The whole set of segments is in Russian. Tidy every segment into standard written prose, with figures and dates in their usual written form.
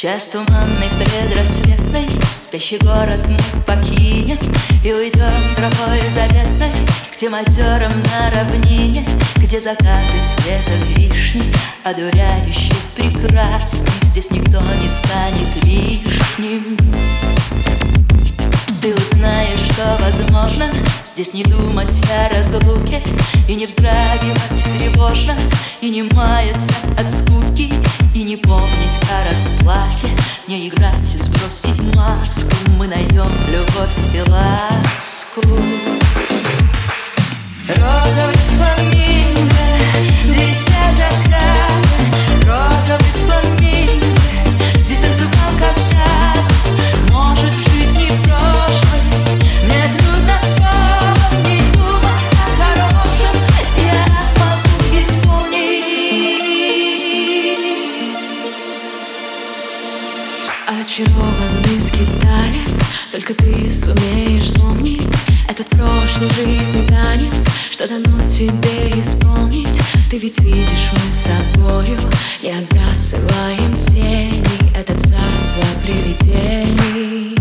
час туманный предрассветный, спящий город мы покинем и уйдем тропой заветной к тем озерам на равнине, где закаты цвета вишни, одуряющий прекрасный. Здесь никто не станет лишним. Ты узнаешь, что возможно здесь не думать о разлуке и не вздрагивать тревожно, и не маяться от скуки, и не помнить о расплате, не играть и сбросить маску. Мы найдем любовь и ласку. Розовый фламинго, дитя заката. Розовый фламинго, здесь танцевал когда-то. Может, в жизни прошлой мне трудно вспомнить, думать о хорошем я могу исполнить. Очарованный скиталец, только ты сумеешь вспомнить этот прошлый жизни танец, что дано тебе исполнить. Ты ведь видишь, мы с тобою не отбрасываем тени, это царство привидений.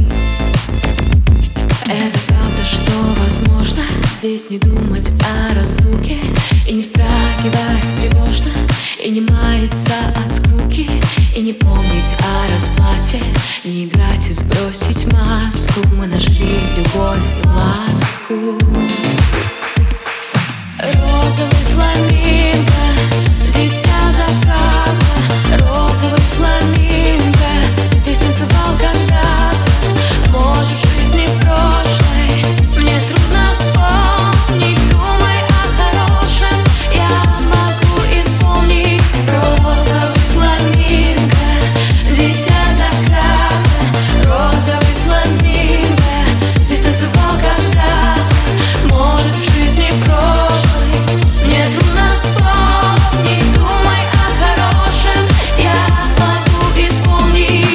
Это правда, что возможно здесь не думать о разлуке и не вздрагивать тревожно, и не маяться от скуки, и не помнить о расплате, не играть и сбросить маску. Мы нашли любовь и ласку. Розовый фламинго, дитя заката. Розовый фламинго, здесь танцевал когда-то. Может, в жизни прошлой мне трудно вспомнить, думай о хорошем я могу исполнить. Розовый фламинго, дитя заката. Розовый фламинго, здесь танцевал когда-то. Может, в жизни прошлой мне трудно вспомнить, думай о хорошем я могу исполнить.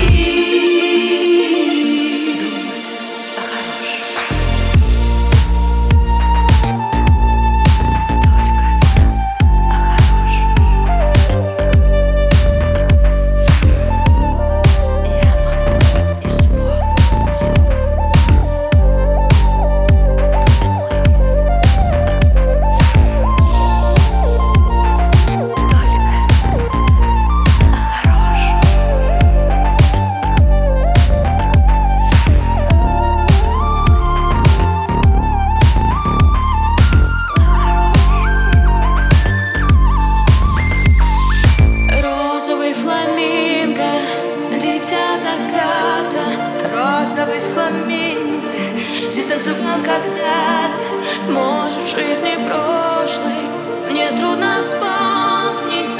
Розовый фламинго, дитя заката. Розовый фламинго, здесь танцевал когда-то. Может, в жизни прошлой мне трудно вспомнить,